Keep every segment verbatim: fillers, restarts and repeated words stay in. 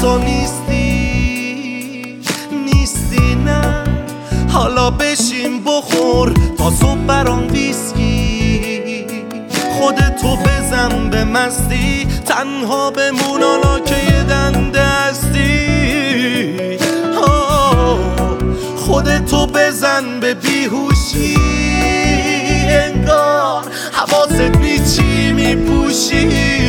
حتی نیستی نیستی نه. حالا بشین بخور تا صبح برام ویسکی، خودتو بزن به مستی، تنها بمون حالا که یه دنده هستی. خودتو بزن به بیهوشی، انگار حواست نی چی میپوشی،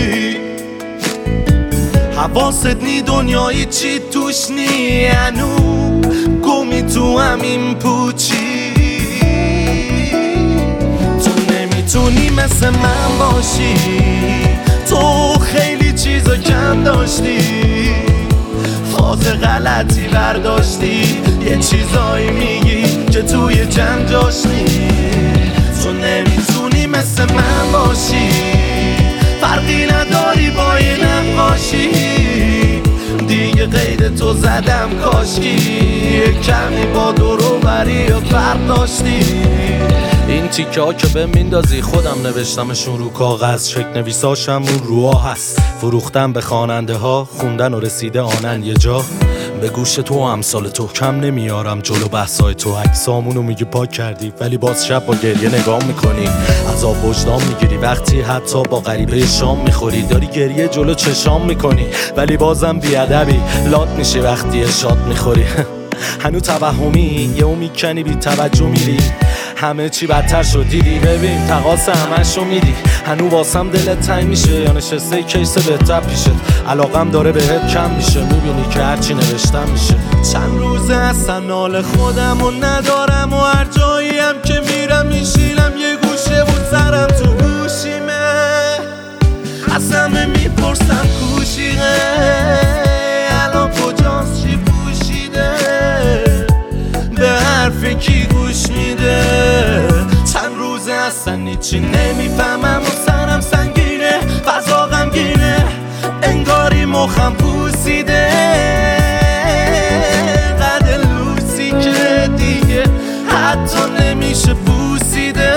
حواست نی دنیایی چی توش نی، هنو گمی تو همین پوچی. تو نمیتونی مثل من باشی، تو خیلی چیزا کم داشتی، فاز غلطی برداشتی، یه چیزایی میگی که توی جمع جاش نی. تو نمیتونی مثل من باشی، فرقی نداری با یه نقاشی، دیگه قید تو زدم کاشکی، کمی با دورو بری یا فرق داشتی. این تیکه ها که به میندازی خودم نوشتمشون رو کاغذ، شک نویساشم اون روها هست، فروختم به خواننده ها، خوندن و رسیده آنن یه جا. به گوش تو و امثال تو کم نمیارم جلو بحثای تو، عکسامونو میگی پاک کردی ولی باز شب با گریه نگاه میکنی، عذاب وجدان میگیری وقتی حتی با غریبه شام میخوری، داری گریه جلو چشام میکنی ولی بازم بیادبی لات میشی وقتی شاد میخوری. هنو توهمی یهو میکنی بی توجه میری، همه چی بدتر شد دیدی، ببین تقاس همشو میدی، هنو واسم دلت تنگ میشه یا نشسته کیسه بهتر پیشت، علاقم داره بهت کم میشه، میبینی که هرچی نوشتم میشه. چند روزه اصلا حال خودم و ندارم و هر جایی هم که میرم میشینم یه گوشه و سرم تو گوشیمه، از همه میپرسم کوشیقه الان کجاست چی پوشیده، به حرف کی گوش میده. چند روزه اصلا هیچی نمیفهمم و سرم سنگینه، فضا غمگینه، انگاری مخم پوسیده، قد لوسی که دیگه حتی نمیشه بوسیده،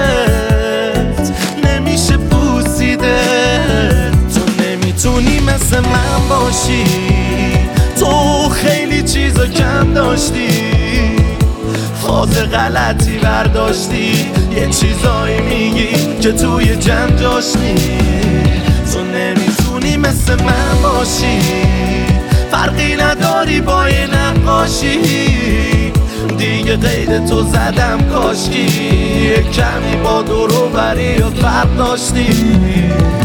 نمیشه بوسیده. تو نمیتونی مثل من باشی، تو خیلی چیزا کم داشتی، فاز غلطی برداشتی، یه چیزایی میگی که توی جمع جاش نی. تو نمیتونی مثل من باشی، فرقی نداری با یه نقاشی، دیگه قید تو زدم کاشکی، کمی با دورو بری و فرق داشتی.